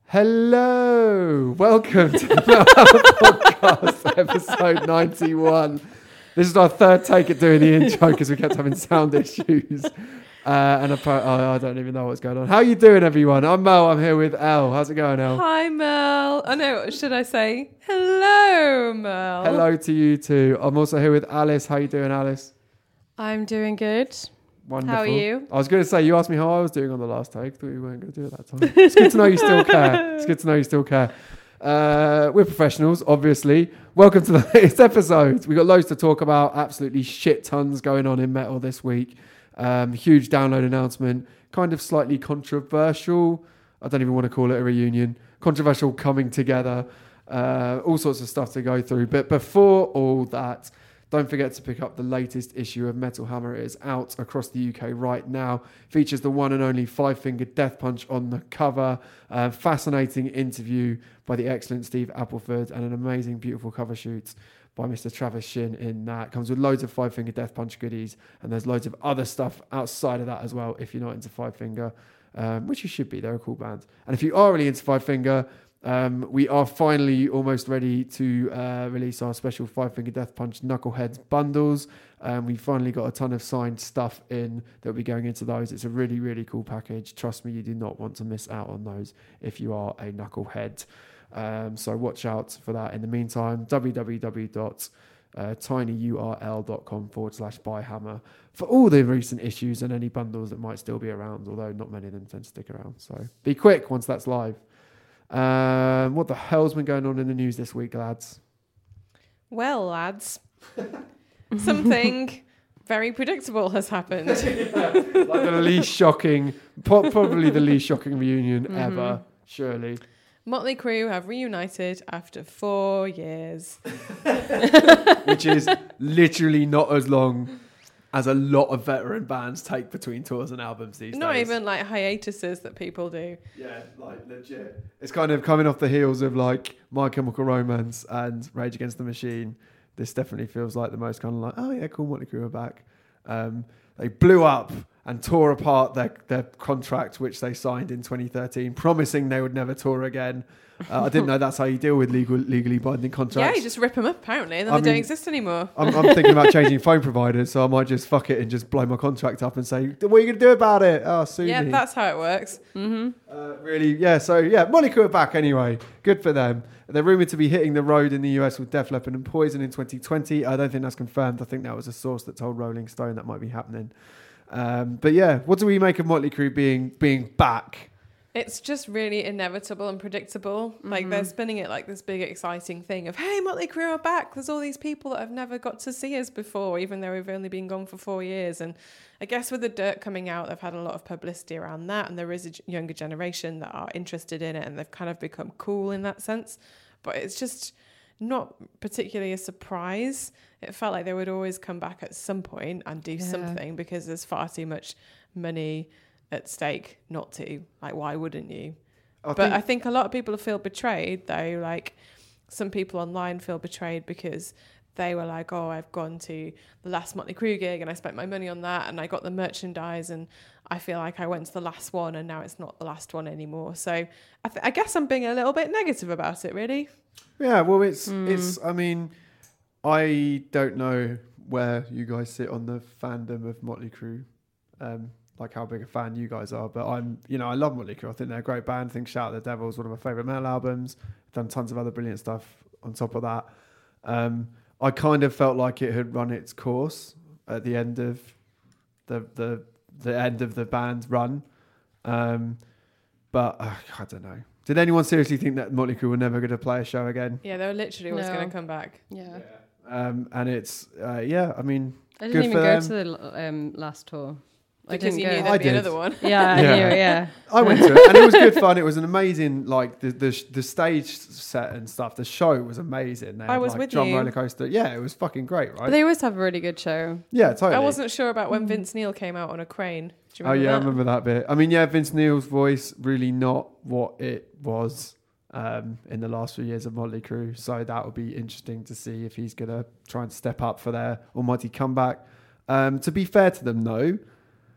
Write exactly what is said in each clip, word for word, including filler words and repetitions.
Hello, welcome to the Metal Hammer Podcast, episode ninety-one. This is our third take at doing the intro because we kept having sound issues. Uh, and appa- oh, I don't even know what's going on. How are you doing, everyone? I'm Mel. I'm here with Elle. How's it going, Elle? Hi, Mel. Oh, no, should I say hello, Mel? Hello to you too. I'm also here with Alice. How you doing, Alice? I'm doing good. Wonderful. How are you? I was going to say, you asked me how I was doing on the last take. Thought you weren't going to do it that time. It's good to know you still care. It's good to know you still care. Uh, we're professionals, obviously. Welcome to the latest episode. We've got loads to talk about. Absolutely shit tons going on in metal this week. Um, huge download announcement. Kind of slightly controversial. I don't even want to call it a reunion. Controversial coming together. Uh, all sorts of stuff to go through. But before all that, don't forget to pick up the latest issue of Metal Hammer. It is out across the U K right now. Features the one and only Five Finger Death Punch on the cover. Uh, fascinating interview by the excellent Steve Appleford and an amazing, beautiful cover shoot by Mister Travis Shin in that. Comes with loads of Five Finger Death Punch goodies, and there's loads of other stuff outside of that as well if you're not into Five Finger, um, which you should be. They're a cool band. And if you are really into Five Finger, Um, we are finally almost ready to uh, release our special Five Finger Death Punch Knuckleheads bundles. Um, we finally got a ton of signed stuff in that will be going into those. It's a really, really cool package. Trust me, you do not want to miss out on those if you are a Knucklehead. Um, so watch out for that. In the meantime, www.tinyurl.com forward slash buy hammer for all the recent issues and any bundles that might still be around, although not many of them tend to stick around. So be quick once that's live. Um, what the hell's been going on in the news this week, lads? Well, lads, something very predictable has happened. Yeah, like the least shocking, probably the least shocking reunion mm-hmm. ever, surely. Motley Crue have reunited after four years. Which is literally not as long as a lot of veteran bands take between tours and albums these Not days. even like hiatuses that people do. Yeah, like legit. It's kind of coming off the heels of like My Chemical Romance and Rage Against the Machine. This definitely feels like the most kind of like, oh yeah, cool, Motley Crue are back. Um, they blew up and tore apart their, their contract, which they signed in twenty thirteen, promising they would never tour again. Uh, I didn't know that's how you deal with legal, legally binding contracts. Yeah, you just rip them up, apparently, and then I they mean, don't exist anymore. I'm, I'm thinking about changing phone providers, so I might just fuck it and just blow my contract up and say, what are you going to do about it? Oh, sue yeah, me. that's how it works. Mm-hmm. Uh, really, yeah, so yeah, Motley Crue are back anyway. Good for them. They're rumoured to be hitting the road in the U S with Def Leppard and Poison in twenty twenty. I don't think that's confirmed. I think that was a source that told Rolling Stone that might be happening. Um, but yeah, what do we make of Motley Crue being being back? It's just really inevitable and predictable. Mm-hmm. Like they're spinning it like this big exciting thing of, hey, Motley Crue are back. There's all these people that have never got to see us before, even though we've only been gone for four years. And I guess with the Dirt coming out, they've had a lot of publicity around that. And there is a younger generation that are interested in it, and they've kind of become cool in that sense. But it's just not particularly a surprise. It felt like they would always come back at some point and do yeah. something because there's far too much money at stake not to. Like, why wouldn't you? I but think I think a lot of people feel betrayed, though. Like, some people online feel betrayed because they were like, oh, I've gone to the last Motley Crue gig and I spent my money on that and I got the merchandise and I feel like I went to the last one and now it's not the last one anymore. So I, th- I guess I'm being a little bit negative about it, really. Yeah, well, it's, mm. it's, I mean, I don't know where you guys sit on the fandom of Motley Crue. Um, like how big a fan you guys are, but I'm, you know, I love Motley Crue. I think they're a great band. I think Shout at the Devil is one of my favourite metal albums. Done tons of other brilliant stuff on top of that. Um, I kind of felt like it had run its course at the end of the the the end of the band's run. Um, but uh, I don't know. Did anyone seriously think that Motley Crue were never going to play a show again? Yeah, they were literally always no. going to come back. Yeah. yeah. Um, and it's, uh, yeah, I mean, I didn't even go them. to the um, last tour. Because you go. knew there'd I be did. another one. Yeah, I yeah. knew it, yeah. I went to it and it was good fun. It was an amazing, like the the, the stage set and stuff. The show was amazing. They I had, was like, with drum you. roller coaster. Yeah, it was fucking great, right? But they always have a really good show. Yeah, totally. I wasn't sure about when Vince Neil came out on a crane. Do you oh remember yeah, that? I remember that bit. I mean, yeah, Vince Neil's voice really not what it was um, in the last few years of Motley Crue. So that would be interesting to see if he's gonna try and step up for their almighty comeback. Um, to be fair to them, though,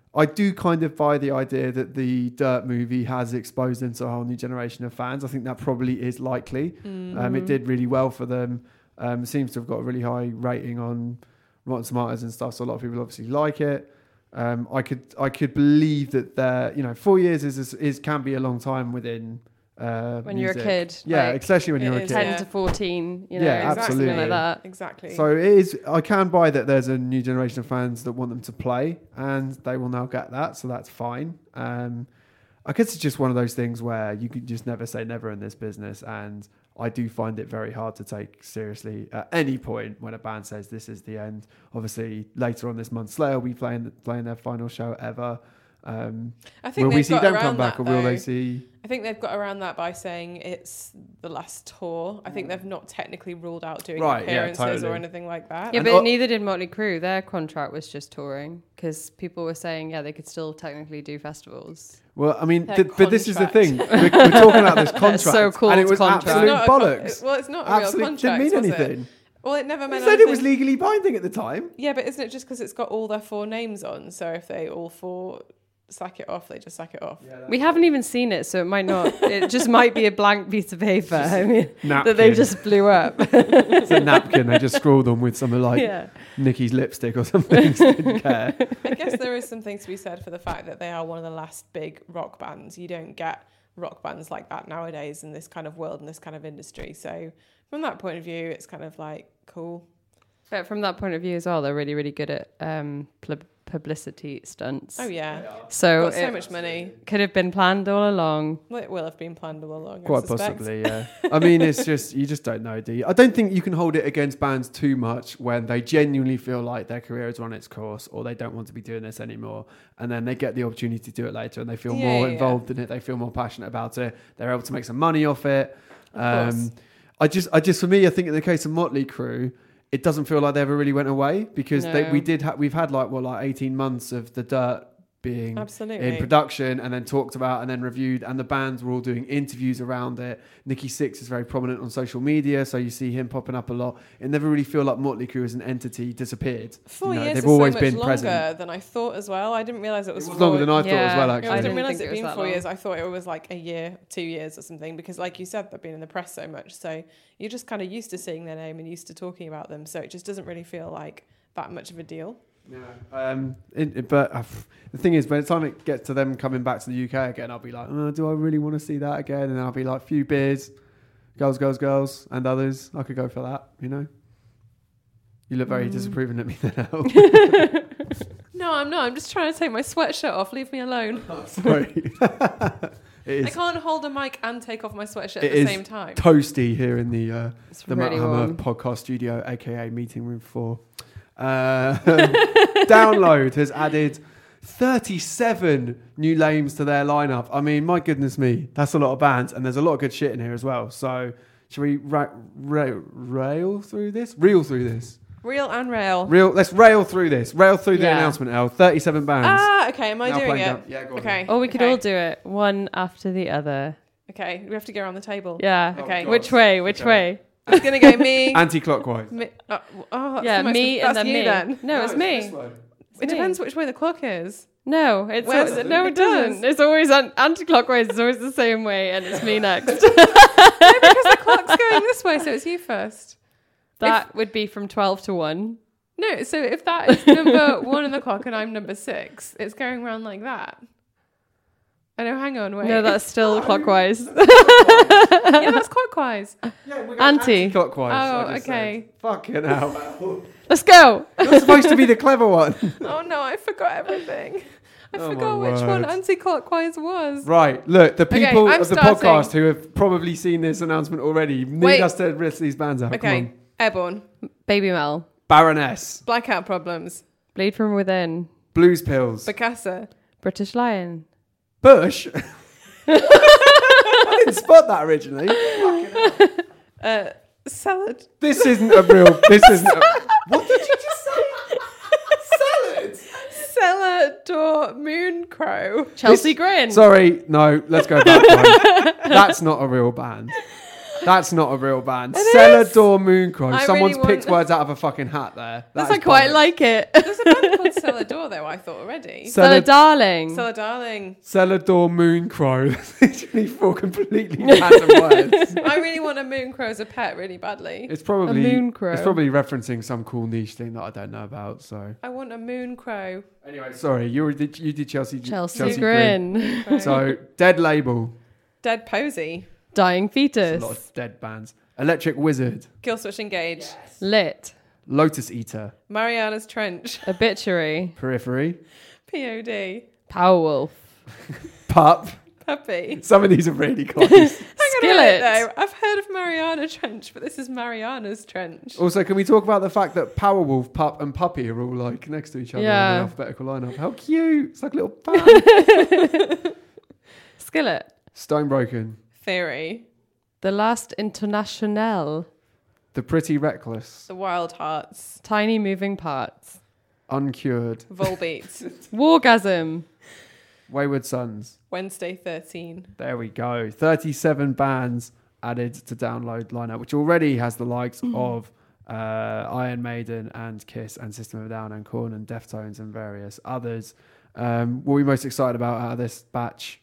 I do kind of buy the idea that the Dirt movie has exposed them to a whole new generation of fans. I think that probably is likely. Mm. Um, it did really well for them. Um, seems to have got a really high rating on Rotten Tomatoes and stuff, so a lot of people obviously like it. Um, I could I could believe that they're, you know, four years is, is, is can be a long time within uh, When music. you're a kid. Yeah, like, especially when it you're a is, kid. ten Yeah. to fourteen, you know, Yeah, exactly. something absolutely. like that. Exactly. So it is. I can buy that there's a new generation of fans that want them to play, and they will now get that. So that's fine. Um, I guess it's just one of those things where you can just never say never in this business, and I do find it very hard to take seriously at any point when a band says this is the end. Obviously, later on this month, Slayer will be playing playing their final show ever. Um, I think will we they've see got them around come back, that, or will though. they see? I think they've got around that by saying it's the last tour. I think they've not technically ruled out doing Right, yeah, appearances totally. or anything like that. Yeah, And but o- neither did Motley Crue. Their contract was just touring because people were saying, yeah, they could still technically do festivals. Well, I mean, Their th- but this is the contract. thing. We're, we're talking about this contract, so called and it was contract. absolute It's not a con- bollocks. well, it's not a Absolutely real contract. didn't mean was it? anything. Well, it never They meant said anything. it was legally binding at the time. Yeah, but isn't it just because it's got all their four names on? So if they all four sack it off, they just sack it off. We haven't even seen it, so it might not. It just might be a blank piece of paper. I mean, Napkin. that they just blew up. It's a napkin. They just scrawled on with some of like yeah. Nicky's lipstick or something. Just didn't care. I guess there is something to be said for the fact that they are one of the last big rock bands. You don't get rock bands like that nowadays in this kind of world and this kind of industry. So from that point of view, it's kind of like cool. But from that point of view as well, they're really, really good at um, pl- publicity stunts. Oh yeah, So got so it much money. could have been planned all along. Well, it will have been planned all along. I Quite suspect. possibly, yeah. I mean, it's just you just don't know, do you? I don't think you can hold it against bands too much when they genuinely feel like their career has run its course, or they don't want to be doing this anymore, and then they get the opportunity to do it later, and they feel Yeah, more yeah, involved in it. They feel more passionate about it. They're able to make some money off it. Of course. Um, I just, I just, for me, I think in the case of Motley Crue, it doesn't feel like they ever really went away because they, No. we did, ha- we've had like well, like eighteen months of the Dirt being Absolutely. in production and then talked about and then reviewed, and the bands were all doing interviews around it. Nikki Sixx is very prominent on social media, so you see him popping up a lot. It never really feel like Motley Crue as an entity disappeared. Four You know, years they've is always so much been longer present. than I thought as well. I didn't realize it It was, was four longer than I thought Yeah. as well, Yeah, actually. I, I didn't didn't realize think it it was being that four long. years. I thought it was like a year, two years or something. Because, like you said, they've been in the press so much, so you're just kind of used to seeing their name and used to talking about them. So it just doesn't really feel like that much of a deal. Yeah. Um, it, it- but uh, the thing is, by the time it gets to them coming back to the U K again, I'll be like, oh, do I really want to see that again? And then I'll be like, few beers, girls, girls, girls, and others. I could go for that, you know? You look very Mm. disapproving at me now. No, I'm not. I'm just trying to take my sweatshirt off. Leave me alone. Sorry. it is I can't hold a mic and take off my sweatshirt It at the is same time. toasty here in the uh, It's the really Matt Hammer warm. podcast studio, aka meeting room four. Uh, Download has added thirty-seven new names to their lineup. I mean, my goodness me, that's a lot of bands, and there's a lot of good shit in here as well. So, should we ra- ra- rail through this? Reel through this. Real and rail. Real. Let's rail through this. Rail through the Yeah. announcement. L. Thirty-seven bands. Ah, okay. Am I Now doing playing it? down- Yeah, go on. Okay. Or we could okay. all do it one after the other. Okay. We have to go around the table. Yeah. Oh, Okay. God. Which way? Which Okay. way? It's gonna go me. Anti-clockwise. me oh, oh, that's yeah, the most- me that's and then you me. then. No, it's me. this way. It me. depends which way the clock is. No, it's Where al- is it? no, It it doesn't. does. It's always an- anti-clockwise. It's always the same way, and it's me next. Because the clock's going this way, so it's you first. That would be from twelve to one. No, so if that is number one on the clock and I'm number six, it's going around like that. I know, hang on, wait. No, that's still clockwise. yeah, that's clockwise. Yeah, we're going Anti. anti-clockwise. Oh, I just okay. said. Fucking hell. Let's go. You're supposed to be the clever one. Oh no, I forgot everything. I Oh, forgot my which one word. anti-clockwise was. Right, look, the Okay, people I'm of the starting. podcast who have probably seen this announcement already need Wait. us to list these bands out. Come Okay, on. Airborne, Baby Mel. Baroness, Blackout Problems, Bleed from Within. Blues Pills, Bacassa, British Lion. Bush. I didn't spot that originally. uh, Salad, This isn't a real. This isn't. A, what did you just say? Salad. Celador Mooncrow. Chelsea Grin. Sorry, no. Let's go back one. That's not a real band. That's not a real band. It Celador Mooncrow. I Someone's really picked want- words out of a fucking hat there. That's That I is quite bollocks. like it. There's a band called Celador, though, I thought already. Celad- Stella Darling. Celador Darling. Celador Mooncrow. Literally four completely random words. I really want a moon crow as a pet really badly. It's probably A mooncrow. It's probably referencing some cool niche thing that I don't know about. So I want a moon crow. anyway, sorry, you were, did you did Chelsea Chelsea, Grin. Crow. So dead label. Dead Posy. Dying There's Fetus. a lot of dead bands. Electric Wizard. Kill Switch Engage. Lit. Lotus Eater. Mariana's Trench. Obituary. Periphery. P O D. Powerwolf. Pup. Puppy. Some of these are really close. Hang on a Skillet. minute, though. I've heard of Mariana Trench, but this is Mariana's Trench. Also, can we talk about the fact that Powerwolf, Pup, and Puppy are all like next to each other Yeah. in the alphabetical lineup? How cute! It's like a little band. Skillet. Stonebroken. Theory. The Last Internationale. The Pretty Reckless. The Wild Hearts. Tiny Moving Parts. Uncured. Volbeat. Wargasm. Wayward Sons. Wednesday thirteen. There we go. thirty-seven bands added to download lineup, which already has the likes of uh, Iron Maiden and Kiss and System of a Down and Korn and Deftones and various others. Um, what are we most excited about out of this batch?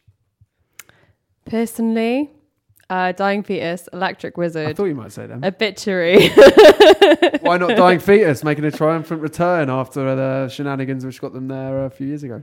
Personally, uh, Dying Fetus, Electric I Wizard, thought you might say them. Obituary. Why not Dying Fetus making a triumphant return after the shenanigans which got them there a few years ago?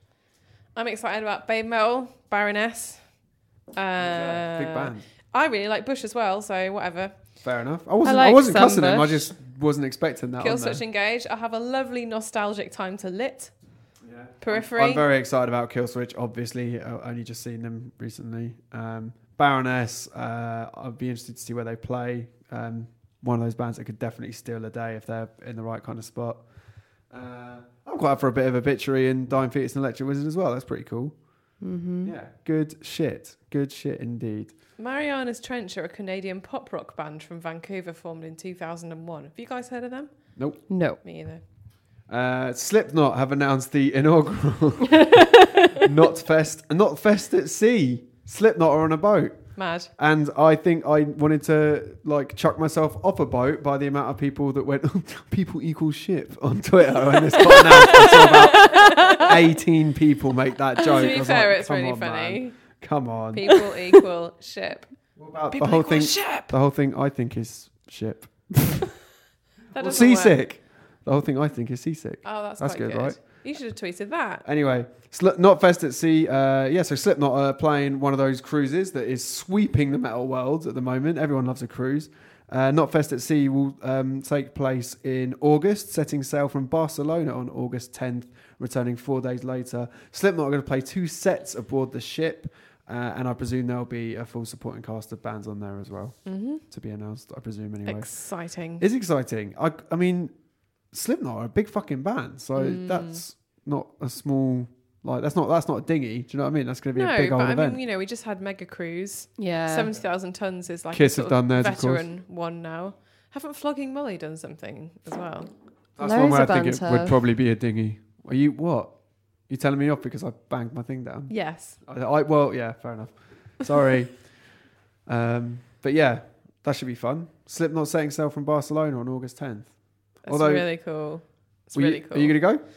I'm excited about Babe Metal, Baroness. Uh, Big band. I really like Bush as well, so whatever. Fair enough. I wasn't. I, like wasn't some cussing him. I Bush. just wasn't expecting that. Kill on there. Switch Engage. I have a lovely nostalgic time to Lit. Yeah. Periphery. I'm very excited about Killswitch. Obviously, uh, only just seen them recently. Um, Baroness. Uh, I'd be interested to see where they play. Um, one of those bands that could definitely steal a day if they're in the right kind of spot. Uh, I'm quite up for a bit of Obituary and Dying Fetus and Electric Wizard as well. That's pretty cool. Mm-hmm. Yeah, good shit. Good shit indeed. Mariana's Trench are a Canadian pop rock band from Vancouver formed in two thousand one. Have you guys heard of them? Nope. No. Me either. Uh, Slipknot have announced the inaugural Not Fest, Not Fest at Sea. Slipknot are on a boat. Mad. And I think I wanted to like chuck myself off a boat by the amount of people that went, people equal ship on Twitter when this got announced. I saw about eighteen people make that joke. To I be was fair, like, it's come really on, funny. man. Come on. People equal ship. What about People the whole equal thing? ship. The whole thing I think is ship. That Well, doesn't work. seasick. The whole thing I think is seasick. Oh, that's, That's quite good, good, right? You should have tweeted that. Anyway, Sli- Not Fest at Sea. Uh, yeah, so Slipknot are playing one of those cruises that is sweeping the metal world at the moment. Everyone loves a cruise. Uh, Not Fest at Sea will um, take place in August, setting sail from Barcelona on August tenth, returning four days later. Slipknot are going to play two sets aboard the ship, uh, and I presume there'll be a full supporting cast of bands on there as well Mm-hmm. to be announced, I presume, anyway. Exciting. It's exciting. I, I mean, Slipknot are a big fucking band, so Mm. that's not a small like that's not that's not a dinghy. Do you know what I mean? That's going to be no, a big but old I event. mean, you know, we just had Mega Cruise. Yeah. seventy thousand tons is like Kiss a have sort of done theirs, of course. veteran one now. Haven't Flogging Molly done something as well? that's Loads one where I of think bands it would have. probably be a dinghy. Are you what? You telling me off because I banged my thing down? Yes. I, I well, yeah, fair enough. Sorry, um, but yeah, that should be fun. Slipknot setting sail from Barcelona on August tenth. That's Although- really cool. It's Will you- really cool. Are you going to go?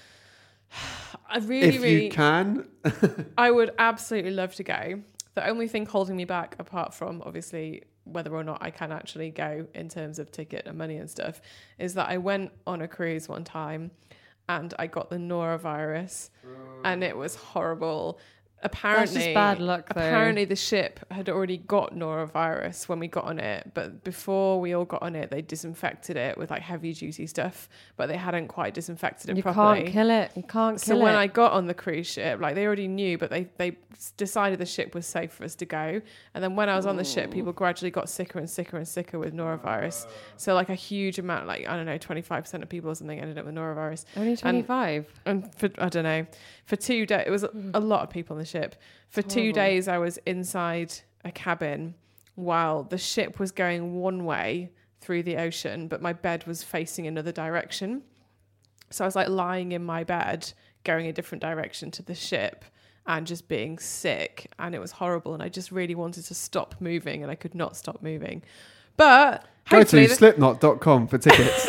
I really, if really, you can. I would absolutely love to go. The only thing holding me back, apart from obviously whether or not I can actually go in terms of ticket and money and stuff, is that I went on a cruise one time and I got the norovirus and it was horrible. Apparently, That's just bad luck, though. apparently the ship had already got norovirus when we got on it, but before we all got on it, they disinfected it with like heavy duty stuff, but they hadn't quite disinfected it You properly. can't kill it. You can't So kill when it. I got on the cruise ship, like they already knew, but they they decided the ship was safe for us to go. And then when I was on the ship, people gradually got sicker and sicker and sicker with norovirus. So like a huge amount, like I don't know, twenty-five percent of people or something ended up with norovirus. Only twenty-five. And for I don't know, for two days, it was a lot of people on the ship. For two horrible. days, I was inside a cabin while the ship was going one way through the ocean, but my bed was facing another direction. So I was like lying in my bed, going a different direction to the ship. and just being sick, and it was horrible, and I just really wanted to stop moving, and I could not stop moving. But go to th- slipknot dot com for tickets.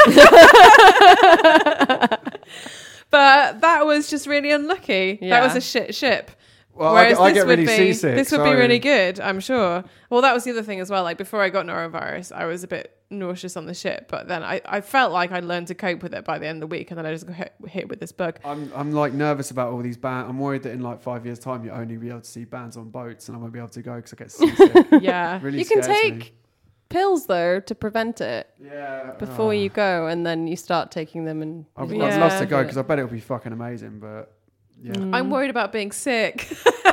But that was just really unlucky. Yeah. That was a shit ship. Well, Whereas I, I this get would really be, seasick. this would sorry. be really good, I'm sure. Well, that was the other thing as well. Like before I got norovirus, I was a bit nauseous on the ship, but then I, I felt like I'd learned to cope with it by the end of the week, and then I just got hit, hit with this bug. I'm I'm like nervous about all these bands. I'm worried that in like five years' time, you'll only be able to see bands on boats, and I won't be able to go because I get seasick. Yeah. Really You can scares take me. pills though to prevent it Yeah. before oh. you go, and then you start taking them. And I'd, you I'd love to Yeah. go because I bet it'll be fucking amazing, but yeah, Mm. I'm worried about being sick.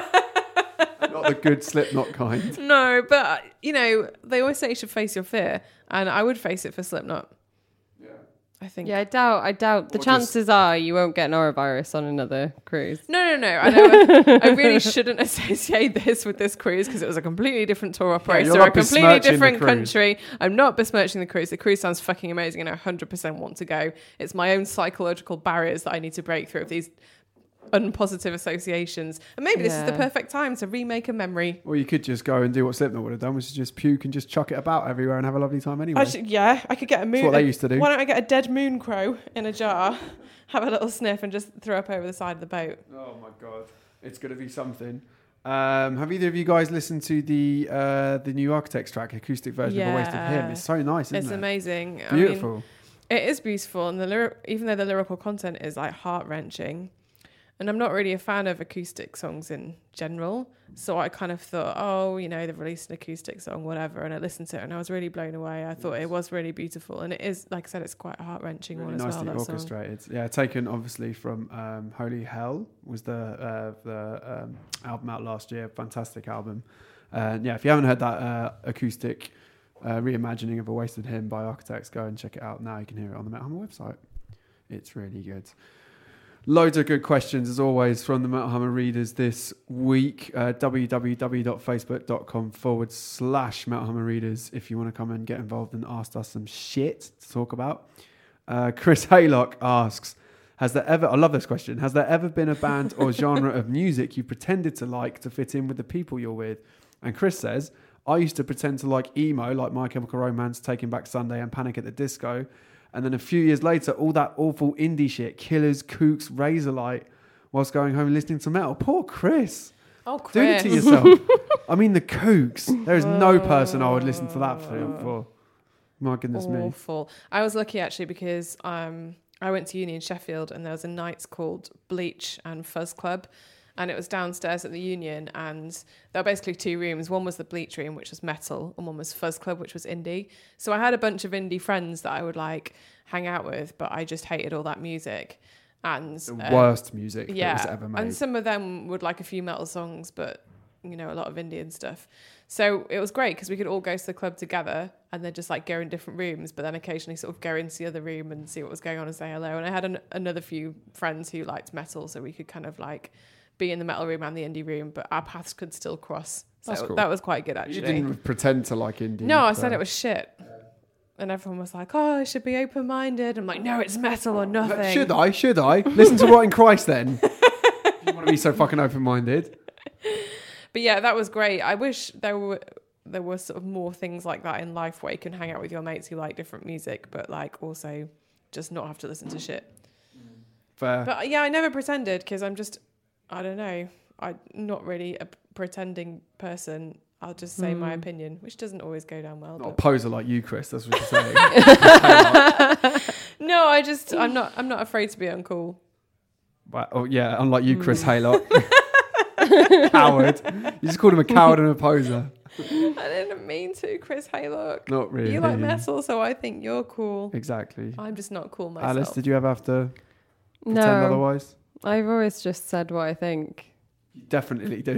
not the good Slipknot kind. No, but uh, you know, they always say you should face your fear, and I would face it for Slipknot. Yeah. I think. Yeah, I doubt. I doubt. The Or just- chances are you won't get norovirus on another cruise. No, no, no. I know. I really shouldn't associate this with this cruise because it was a completely different tour operator, you're a not completely besmirching the different cruise. country. I'm not besmirching the cruise. The cruise sounds fucking amazing, and I one hundred percent want to go. It's my own psychological barriers that I need to break through of these unpositive associations. And maybe this is the Yeah. perfect time to remake a memory. Or you could just go and do what Slipknot would have done, which is just puke and just chuck it about everywhere and have a lovely time anyway. I should, yeah, I could get a moon. That's what they used to do. Why don't I get a dead moon crow in a jar, have a little sniff, and just throw up over the side of the boat? Oh my god, it's going to be something. Um, have either of you guys listened to the uh, the new Architects track, acoustic version of A Wasted Yeah. Hymn? It's so nice, isn't It's it? amazing. Beautiful. I mean, it is beautiful, and the lyri- even though the lyrical content is like heart wrenching, and I'm not really a fan of acoustic songs in general, so I kind of thought, oh, you know, they've released an acoustic song, whatever, and I listened to it, and I was really blown away. I thought it was really beautiful, and it is, like I said, it's quite a heart wrenching Really one as nicely well. That song. orchestrated. Yeah, taken obviously from um, Holy Hell was the uh, the um, album out last year. Fantastic album. And yeah, if you haven't heard that uh, acoustic uh, reimagining of A Wasted Hymn by Architects, go and check it out now. You can hear it on the Metal Hammer website. It's really good. Loads of good questions, as always, from the Metal Hammer readers this week. Uh, www.facebook.com forward slash Metal Hammer readers if you want to come and get involved and ask us some shit to talk about. Uh, Chris Haylock asks, has there ever, I love this question, has there ever been a band or genre of music you pretended to like to fit in with the people you're with? And Chris says, I used to pretend to like emo, like My Chemical Romance, Taking Back Sunday and Panic at the Disco. And then a few years later, all that awful indie shit, Killers, Kooks, Razorlight, whilst going home and listening to metal. Poor Chris. Oh, Do it Chris. to yourself. I mean, the Kooks. There is no person I would listen to that for. for. My goodness me. Awful. I was lucky actually because um, I went to uni in Sheffield, and there was a night called Bleach and Fuzz Club, and it was downstairs at the Union, and there were basically two rooms. One was the Bleach room, which was metal, and one was Fuzz Club, which was indie. So I had a bunch of indie friends that I would like hang out with, but I just hated all that music. And The um, worst music yeah, that was ever made. and some of them would like a few metal songs, but you know, a lot of Indian stuff. So it was great because we could all go to the club together and then just like go in different rooms, but then occasionally sort of go into the other room and see what was going on and say hello. And I had an, another few friends who liked metal, so we could kind of like be in the metal room and the indie room, but our paths could still cross. So That's cool. that was quite good, You actually. didn't pretend to like indie. No, I so- said it was shit. And everyone was like, oh, I should be open-minded. I'm like, no, it's metal or nothing. Should I? Should I? Listen to Rotting Christ then. If you want to be so fucking open-minded. But yeah, that was great. I wish there were there were sort of more things like that in life where you can hang out with your mates who like different music, but like also just not have to listen to shit. Fair. But yeah, I never pretended because I'm just, I don't know, I'm not really a pretending person. I'll just say my opinion, which doesn't always go down well. Not a But poser like you, Chris. That's what you're saying. no, I just, I'm not, I'm not afraid to be uncool. But, oh, yeah, unlike you, Chris Haylock. Coward. You just called him a coward and a poser. I didn't mean to, Chris Haylock. Not really. You like metal, so I think you're cool. Exactly. I'm just not cool myself. Alice, did you ever have to pretend No, otherwise? I've always just said what I think. You definitely do.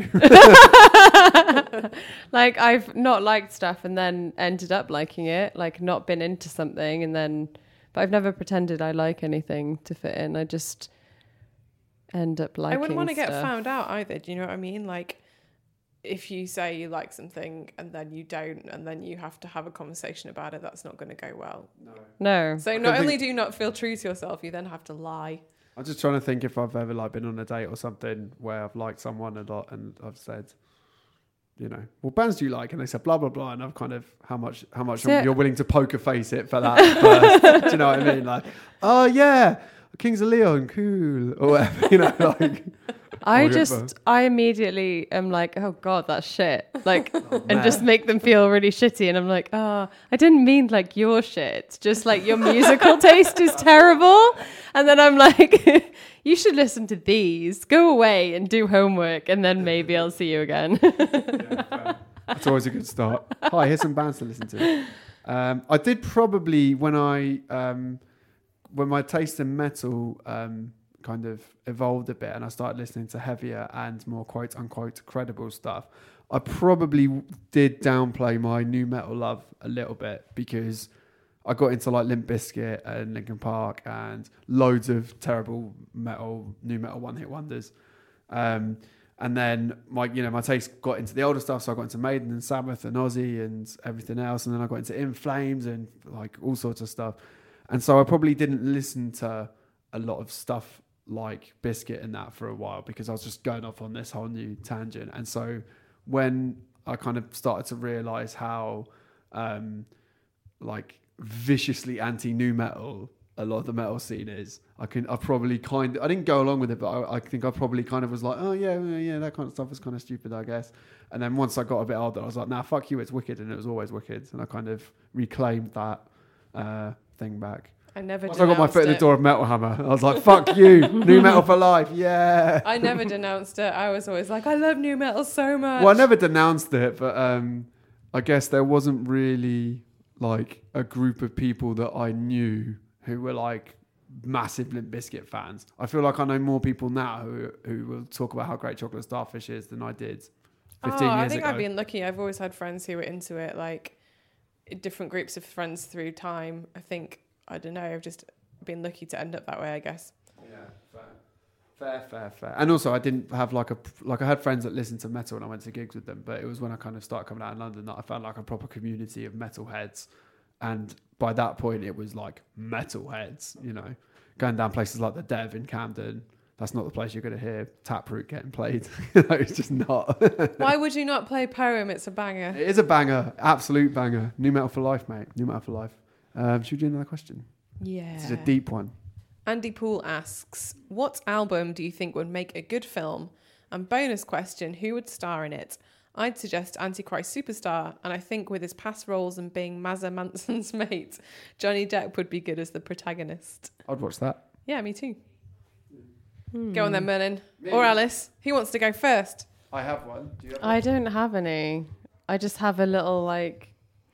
Like, I've not liked stuff and then ended up liking it, like not been into something and then, but I've never pretended I like anything to fit in. I just end up liking I wouldn't want to get stuff. found out either. Do you know what I mean? Like, if you say you like something and then you don't, and then you have to have a conversation about it, that's not going to go well. No. So I not don't only think- do you not feel true to yourself, you then have to lie. I'm just trying to think if I've ever like been on a date or something where I've liked someone a lot and I've said, you know, what bands do you like? And they said blah blah blah, and I've kind of how much how much So- you're, you're willing to poker face it for that first. Do you know what I mean? Like, oh yeah, Kings of Leon, cool, or whatever. You know, like. I Or just, whatever. I immediately am like, oh God, that's shit. Like, Oh, and just make them feel really shitty. And I'm like, oh, I didn't mean like your shit. Just like your musical taste is terrible. And then I'm like, you should listen to these. Go away and do homework. And then maybe I'll see you again. Yeah, fair. That's always a good start. Hi, here's some bands to listen to. Um, I did probably when I um, when my taste in metal um, kind of evolved a bit and I started listening to heavier and more quote unquote credible stuff, I probably did downplay my new metal love a little bit because I got into like Limp Bizkit and Linkin Park and loads of terrible metal, new metal one hit wonders. Um, and then my, you know, my taste got into the older stuff. So I got into Maiden and Sabbath and Ozzy and everything else. And then I got into In Flames and like all sorts of stuff. And so I probably didn't listen to a lot of stuff like Biscuit and that for a while because I was just going off on this whole new tangent. And so when I kind of started to realize how um, like viciously anti new metal a lot of the metal scene is, I can I probably kind of, I didn't go along with it, but I, I think I probably kind of was like, oh yeah, yeah, yeah, that kind of stuff is kind of stupid, I guess. And then once I got a bit older, I was like, nah, fuck you, it's wicked, and it was always wicked. And I kind of reclaimed that uh, thing back. I never Once I got my foot in the it. door of Metal Hammer, I was like, fuck you, new metal for life, yeah. I never denounced it. I was always like, I love new metal so much. Well, I never denounced it, but um, I guess there wasn't really like a group of people that I knew who were like massive Limp Bizkit fans. I feel like I know more people now who who will talk about how great Chocolate Starfish is than I did fifteen oh, years I think ago. I've been lucky. I've always had friends who were into it, like different groups of friends through time. I think, I don't know, I've just been lucky to end up that way, I guess. Yeah, fair. Fair, fair, fair. And also I didn't have like a, like I had friends that listened to metal and I went to gigs with them, but it was when I kind of started coming out in London that I found like a proper community of metalheads. And by that point it was like metalheads, you know, going down places like the Dev in Camden. That's not the place you're going to hear Taproot getting played. It's just not. Why would you not play Poem? It's a banger. It is a banger, absolute banger. New metal for life, mate. New metal for life. Um, should we do another question? Yeah. This is a deep one. Andy Poole asks, what album do you think would make a good film? And bonus question, who would star in it? I'd suggest Antichrist Superstar, and I think with his past roles and being Mazza Manson's mate, Johnny Depp would be good as the protagonist. I'd watch that. Yeah, me too. Hmm. Go on then, Merlin. Me? Or Alice. Who wants to go first? I have one. Do you have I don't have any. I just have a little like,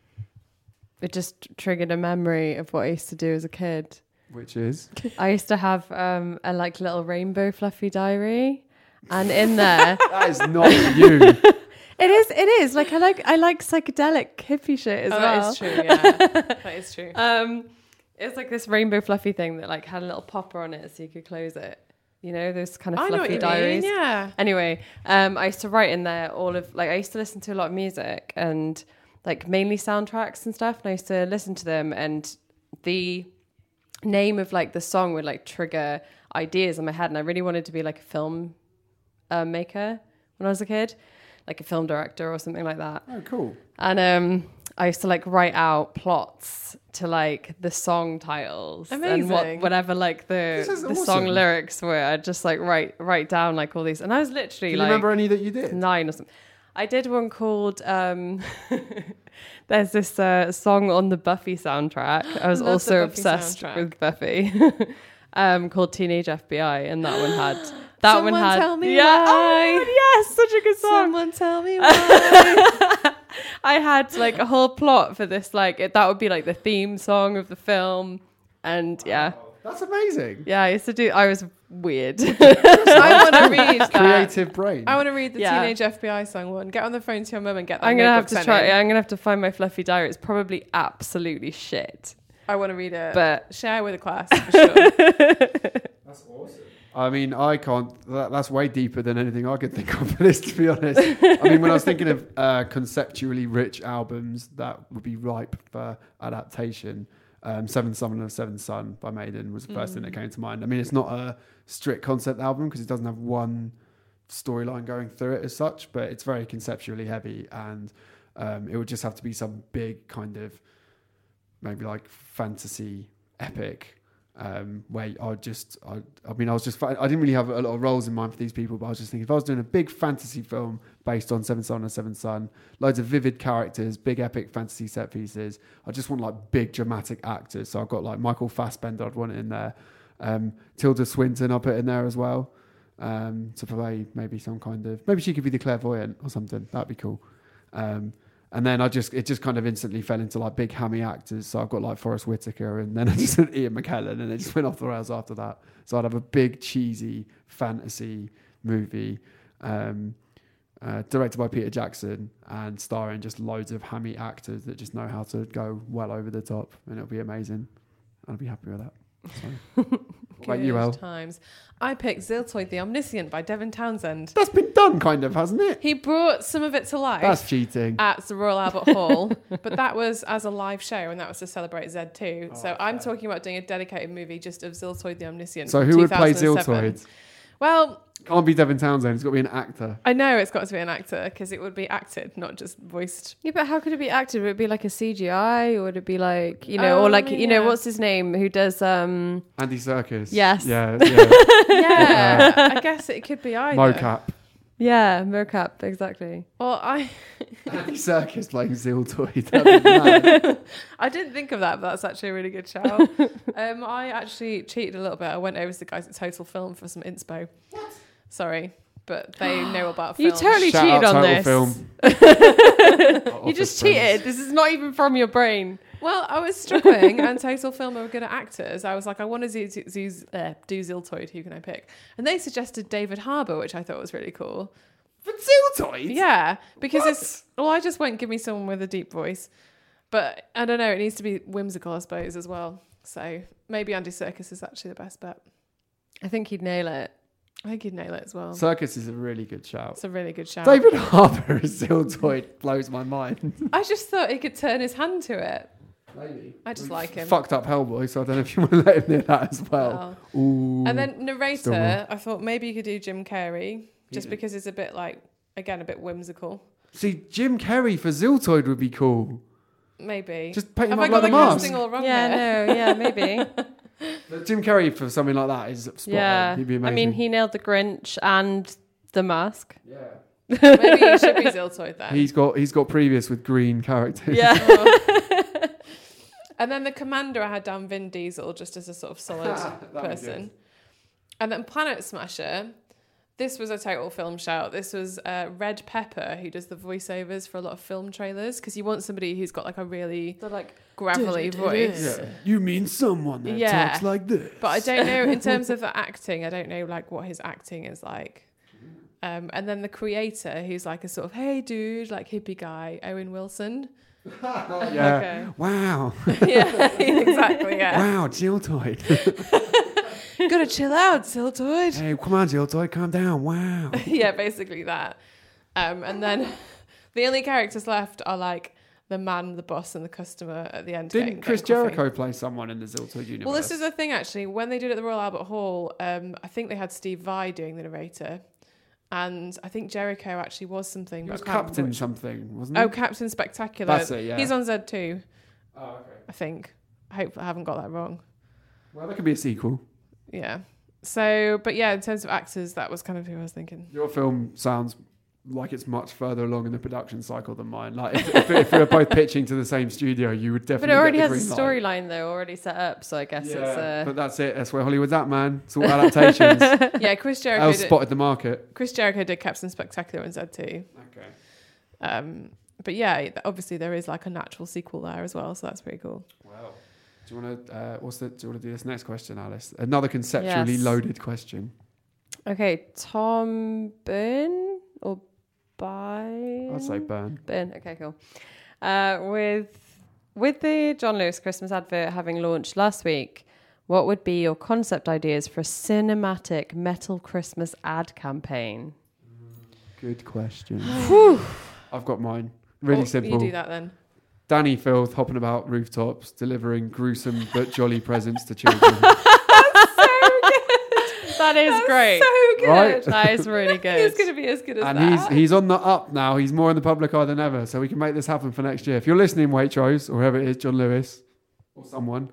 it just triggered a memory of what I used to do as a kid. Which is? I used to have um, a like little rainbow fluffy diary, and in there, That is not you. it is. It is like I like I like psychedelic hippie shit as oh, well. that is true, yeah. That is true. Um, it's like this rainbow fluffy thing that like had a little popper on it, so you could close it. You know, those kind of I know what fluffy you diaries. mean, yeah. Anyway, um, I used to write in there all of like I used to listen to a lot of music and like mainly soundtracks and stuff, and I used to listen to them, and the name of like the song would like trigger ideas in my head, and I really wanted to be like a film uh, maker when I was a kid, like a film director or something like that. Oh, cool. And um, I used to like write out plots to like the song titles and Amazing. what, whatever like the This is the awesome. song lyrics were. I'd just like write write down like all these, and I was Do literally you like remember any that you did? nine or something. I did one called um, there's this uh, song on the Buffy soundtrack. I was Love the also Buffy obsessed soundtrack. with Buffy. um, called Teenage F B I, and that one had that Someone one had tell me yeah, why. oh, yes, such a good song. Someone tell me why. I had like a whole plot for this, like it, that would be like the theme song of the film, and yeah, That's amazing. yeah. I used to do. I was weird. I want to read that. Creative brain. I want to read the Yeah. Teenage F B I song one. Get on the phone to your mum and get that I'm gonna have notebook to sent try. in. I'm gonna have to find my fluffy diary. It's probably absolutely shit, I want to read it. but Share with the class for sure. That's awesome. I mean, I can't. That, that's way deeper than anything I could think of for this, to be honest. I mean, when I was thinking of uh, conceptually rich albums that would be ripe for adaptation, Um, Seventh Son of Seventh Son by Maiden was the first Mm. thing that came to mind. I mean, it's not a strict concept album because it doesn't have one storyline going through it as such, but it's very conceptually heavy, and um, it would just have to be some big kind of maybe like fantasy epic um, where I just, I, I mean, I was just, I didn't really have a lot of roles in mind for these people, but I was just thinking if I was doing a big fantasy film based on Seventh Son and Seventh Son, loads of vivid characters, big epic fantasy set pieces, I just want like big dramatic actors. So I've got like Michael Fassbender, I'd want it in there. Um, Tilda Swinton, I'll put in there as well. Um, to play maybe some kind of, maybe she could be the clairvoyant or something. That'd be cool. Um, and then I just, it just kind of instantly fell into like big hammy actors. So I've got like Forrest Whitaker, and then I just had Ian McKellen, and it just went off the rails after that. So I'd have a big cheesy fantasy movie, um, uh, directed by Peter Jackson and starring just loads of hammy actors that just know how to go well over the top, and it'll be amazing. I'll be happy with that. So. What about you, El? Times. I picked Ziltoid the Omniscient by Devin Townsend. That's been done, kind of, hasn't it? He brought some of it to life. That's cheating. At the Royal Albert Hall, but that was as a live show, and that was to celebrate Z two. Oh, so fair. I'm talking about doing a dedicated movie just of Ziltoid the Omniscient. So from who would play two thousand seven. Ziltoid? Well, Can't be Devin Townsend. It's got to be an actor. I know it's got to be an actor because it would be acted, not just voiced. Yeah, but how could it be acted? Would it be like a C G I, or would it be like, you know, Oh, or like, I mean, you know, yeah. what's his name? Who does um Andy Serkis. Yes. Yeah. Yeah. Yeah, I guess it could be either. Mocap. yeah, mocap, exactly. Well, I Andy Serkis playing Ziltoid. That'd be mad. I didn't think of that, but that's actually a really good shout. um, I actually cheated a little bit. I went over to the guys at Total Film for some inspo. What? Sorry, but they know about film. You totally Shout cheated out on Total this. Film. You just cheated. This is not even from your brain. Well, I was struggling, and Total Film are good at actors. I was like, I want to do, do, do, uh, do Ziltoid. Who can I pick? And they suggested David Harbour, which I thought was really cool. For Ziltoid? Yeah, because What? it's. Well, I just went, give me someone with a deep voice. But I don't know, it needs to be whimsical, I suppose, as well. So maybe Andy Serkis is actually the best bet. I think he'd nail it. I think he'd nail it as well. Serkis is a really good shout. It's a really good shout. David Harbour as Ziltoid blows my mind. I just thought he could turn his hand to it. Maybe. I just like him. Fucked up Hellboy, so I don't know if you want to let him near that as well. Wow. Ooh. And then Still narrator, more. I thought maybe you could do Jim Carrey, just Yeah. because it's a bit like, again, a bit whimsical. See, Jim Carrey for Ziltoid would be cool. Maybe. Just paint him Have up I got like the the mask. casting all wrong Yeah, here? no, yeah, maybe. But Jim Carrey for something like that is spot yeah. on. He'd be I amazing. mean, he nailed the Grinch and the mask. yeah. Maybe he should be Ziltoid then. He's got he's got previous with green characters. Yeah. Oh. And then the commander, I had down Vin Diesel just as a sort of solid That'd be person. And then Planet Smasher, this was a total film shout. This was uh, Red Pepper, who does the voiceovers for a lot of film trailers, because you want somebody who's got like a really So like, gravelly voice. Yeah. You mean someone that Yeah. talks like this? But I don't know, in terms of the acting, I don't know like what his acting is like. Um, and then the creator, who's like a sort of, hey dude, like hippie guy, Owen Wilson. yeah. Okay. Wow. Yeah, exactly, yeah. Wow, Ziltoid. Gotta chill out, Ziltoid. Hey, come on, Ziltoid, calm down. Wow. Yeah, basically that. Um, and then the only characters left are like the man, the boss, and the customer at the end. Didn't getting- Chris getting coffee. Jericho play someone in the Ziltoid universe? Well, this is the thing actually. When they did it at the Royal Albert Hall, um, I think they had Steve Vai doing the narrator. And I think Jericho actually was something. He but was I can't remember Captain which- something, wasn't he? Oh, Captain Spectacular. That's it, yeah. He's on Z two, Oh, okay. I think. I hope I haven't got that wrong. Well, that could be a sequel. Yeah. So, but yeah, in terms of actors, that was kind of who I was thinking. Your film sounds like it's much further along in the production cycle than mine. Like, if, if, if we were both pitching to the same studio, you would but definitely it already get has the a green light. storyline though already set up, so I guess Yeah, it's uh, but that's it. That's where Hollywood's at, man. It's all adaptations. Yeah, Chris Jericho. Els Did, spotted the market. Chris Jericho did Captain Spectacular on Z two. Okay. Um, but yeah, obviously there is like a natural sequel there as well, so that's pretty cool. Wow. Do you want to? Uh, what's the? Do you want to do this next question, Alice? Another conceptually Yes. loaded question. okay. Tom Byrne or By? I'd say burn. Byrne. Okay, cool. Uh, with with the John Lewis Christmas advert having launched last week, what would be your concept ideas for a cinematic metal Christmas ad campaign? Good question. I've got mine. Really Oh, simple. You do that then. Danny Filth hopping about rooftops, delivering gruesome but jolly presents to children. That is That's great. so good. Right? That is really good. It's going to be as good as And that. he's he's on the up now. He's more in the public eye than ever. So we can make this happen for next year. If you're listening, Waitrose, or whoever it is, John Lewis, or someone,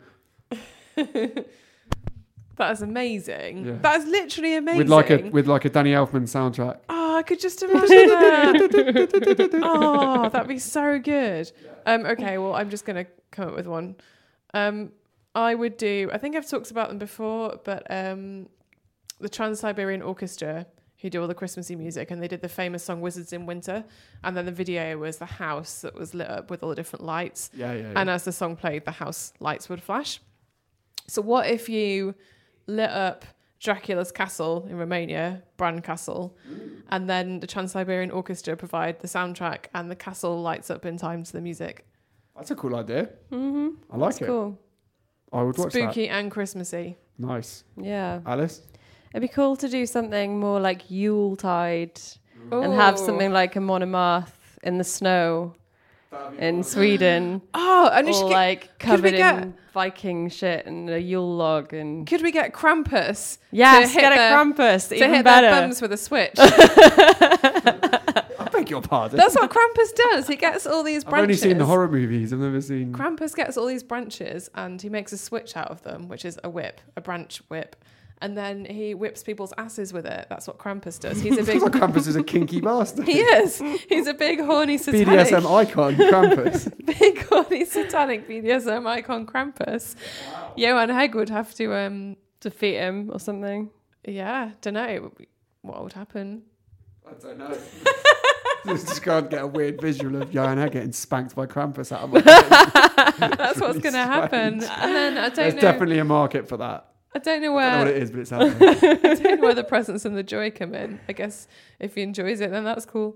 That is amazing. Yeah. That is literally amazing. with like a with like a Danny Elfman soundtrack. Oh, I could just imagine that. Oh, that'd be so good. Um, okay, well, I'm just going to come up with one. Um, I would do, I think I've talked about them before, but um, the Trans-Siberian Orchestra, who do all the Christmassy music, and they did the famous song Wizards in Winter, and then the video was the house that was lit up with all the different lights. Yeah, yeah. yeah. And as the song played, the house lights would flash. So what if you lit up Dracula's castle in Romania, Bran Castle, and then the Trans-Siberian Orchestra provide the soundtrack and the castle lights up in time to the music? That's a cool idea. Mm-hmm. I like That's it. cool. I would watch Spooky and Christmassy. that. Nice. Yeah. Alice? It'd be cool to do something more like Yuletide and have Ooh. something like a Monomath in the snow in Sweden. Oh, and we should All get, like could we covered get- in Viking shit and a Yule log and could we get Krampus yes, hit get a their- Krampus, to even hit better. their bums with a switch? I beg your pardon. That's what Krampus does. He gets all these I've only branches. seen the horror movies. I've never seen. Krampus gets all these branches and he makes a switch out of them, which is a whip, a branch whip. And then he whips people's asses with it. That's what Krampus does. He's a big... Because Krampus is a kinky bastard. He is. He's a big horny B satanic... D S M icon, Krampus. Big horny satanic B D S M icon Krampus. Wow. Johan Hegg would have to... um Defeat him or something. Yeah, don't know what would happen. I don't know. Just can't get a weird visual of Johan Hegg getting spanked by Krampus out of my head. That's what's really going to happen. strange. And then I don't There's know... definitely a market for that. I don't know I don't know what where... it is, but it's happening. I don't know where the presents and the joy come in. I guess if he enjoys it, then that's cool.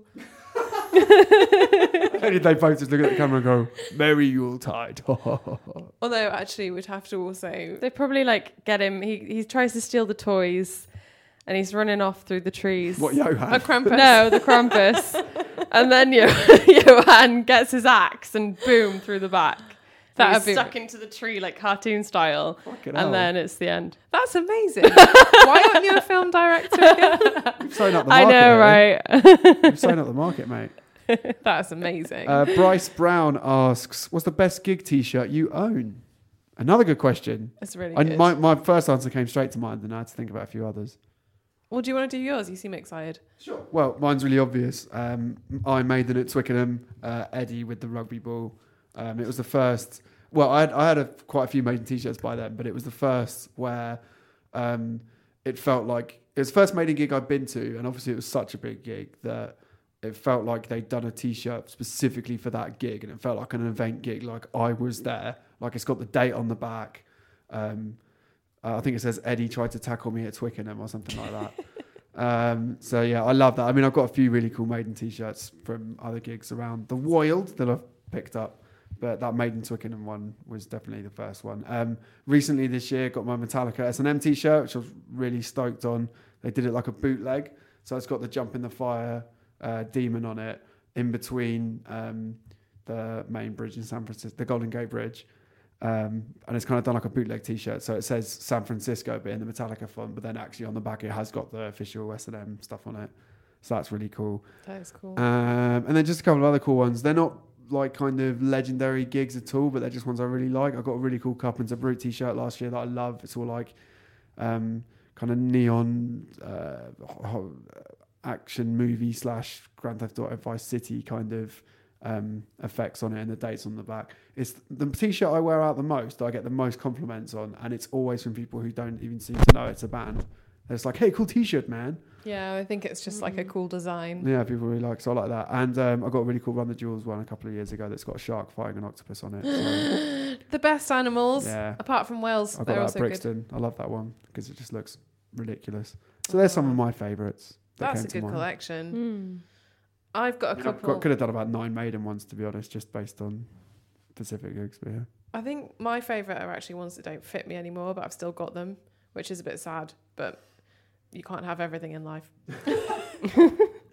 Maybe they both just look at the camera and go, Merry Yuletide. Although actually we'd have to also... They probably like get him. He he tries to steal the toys, and he's running off through the trees. What, A Johan? Krampus. No, the Krampus. And then Yo- Johan gets his axe and boom through the back. That'd He's be- stuck into the tree like cartoon style. Fucking hell. And then it's the end. That's amazing. Why aren't you a film director again? You've sewn up the I market. know, eh? right? You've sewn up the market, mate. That's amazing. Uh, Bryce Brown asks, what's the best gig t-shirt you own? Another good question. It's really I, good. my, my first answer came straight to mind, and I had to think about a few others. Well, do you want to do yours? You seem excited. Sure. Well, mine's really obvious. Um, Iron Maiden at Twickenham, uh, Eddie with the rugby ball. Um, it was the first... Well, I had, I had a, quite a few Maiden t-shirts by then, but it was the first where um, it felt like... It was the first Maiden gig I'd been to, and obviously it was such a big gig that it felt like they'd done a t-shirt specifically for that gig, and it felt like an event gig, like I was there. Like it's got the date on the back. Um, uh, I think it says Eddie tried to tackle me at Twickenham or something like that. Um, so yeah, I love that. I mean, I've got a few really cool Maiden t-shirts from other gigs around the world that I've picked up, but that Maiden Twickenham one was definitely the first one. Um, recently this year, got my Metallica S and M t-shirt, which I was really stoked on. They did it like a bootleg, so it's got the Jump in the Fire uh, demon on it in between um, the main bridge in San Francisco, the Golden Gate Bridge. Um, and it's kind of done like a bootleg t-shirt, so it says San Francisco but in the Metallica font, but then actually on the back it has got the official S and M stuff on it, so that's really cool. That is cool. Um, and then just a couple of other cool ones. They're not like kind of legendary gigs at all, but they're just ones I really like. I got a really cool Carpenter Brute t-shirt last year that I love. It's all like um, kind of neon uh, ho- action movie slash Grand Theft Auto Vice City kind of Um, effects on it and the dates on the back. It's the t-shirt I wear out the most, that I get the most compliments on, and it's always from people who don't even seem to know it's a band. It's like, hey, cool t-shirt, man. Yeah, I think it's just like a cool design. Yeah, people really like, so I like that. And um, I got a really cool Run the Jewels one a couple of years ago that's got a shark fighting an octopus on it. So, The best animals, yeah, apart from whales, I got they're that at also good. Brixton. I love that one because it just looks ridiculous. So there's some of my favourites. That That's came a to good mind. collection. Mm. I've got a I mean, I've couple. got, could have done about nine Maiden ones, to be honest, just based on Pacific gigs, but yeah. I think my favourite are actually ones that don't fit me anymore, but I've still got them, which is a bit sad, but you can't have everything in life.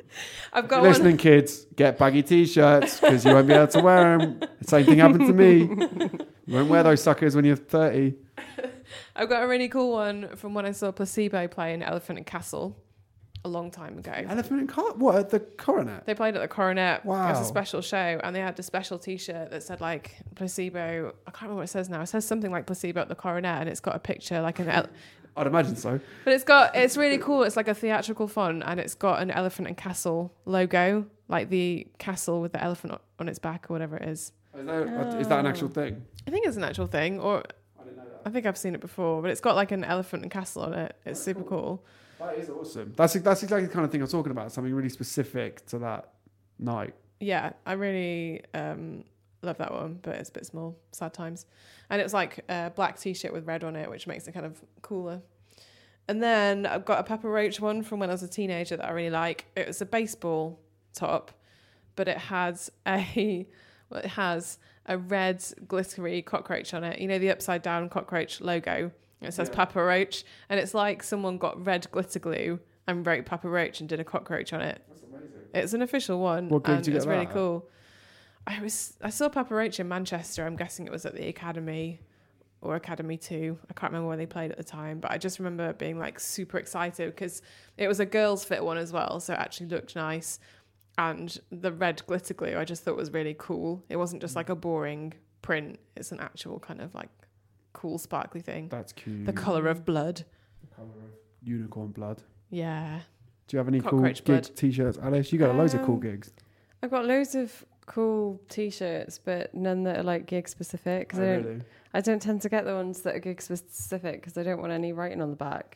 I've If got you're one. listening, kids, get baggy t-shirts because you won't be able to wear them. The same thing happened to me. You won't wear those suckers when you're thirty. I've got a really cool one from when I saw Placebo play in Elephant and Castle a long time ago. Elephant and Car- what at the Coronet? They played at the Coronet Wow. as a special show, and they had a special T-shirt that said like Placebo. I can't remember what it says now. It says something like Placebo at the Coronet, and it's got a picture like an. El- I'd imagine so. but it's got it's really cool. It's like a theatrical font, and it's got an Elephant and Castle logo, like the castle with the elephant on its back or whatever it is. Is that, is that an actual thing? I think it's an actual thing, or I didn't know that. I think I've seen it before, but it's got like an elephant and castle on it. It's super cool. That is awesome. That's that's exactly the kind of thing I'm talking about. Something really specific to that night. Yeah, I really um, love that one, but it's a bit small. Sad times. And it's like a black T-shirt with red on it, which makes it kind of cooler. And then I've got a Papa Roach one from when I was a teenager that I really like. It was a baseball top, but it has a well, it has a red glittery cockroach on it. You know, the upside down cockroach logo. It says Yeah. Papa Roach, and it's like someone got red glitter glue and wrote Papa Roach and did a cockroach on it. That's amazing. It's an official one, What gig and did you get it's really that at? cool. I was I saw Papa Roach in Manchester. I'm guessing it was at the Academy or Academy Two. I can't remember where they played at the time, but I just remember being like super excited because it was a girls' fit one as well, so it actually looked nice. And the red glitter glue, I just thought was really cool. It wasn't just like a boring print; it's an actual kind of like cool sparkly thing. That's cute. The colour of blood. The colour of unicorn blood. Yeah. Do you have any Cockroach cool blood. gig t-shirts, Alice? You got loads of cool Um, gigs. I've got loads of cool T-shirts, but none that are like gig specific. Because Oh, I don't, really? I don't tend to get the ones that are gig specific because I don't want any writing on the back.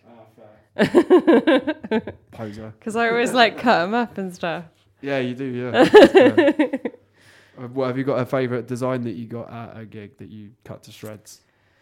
Ah, Poser. Because I always like cut them up and stuff. Yeah, you do. Yeah. That's fair. Uh, what have you got a favourite design that you got at a gig that you cut to shreds?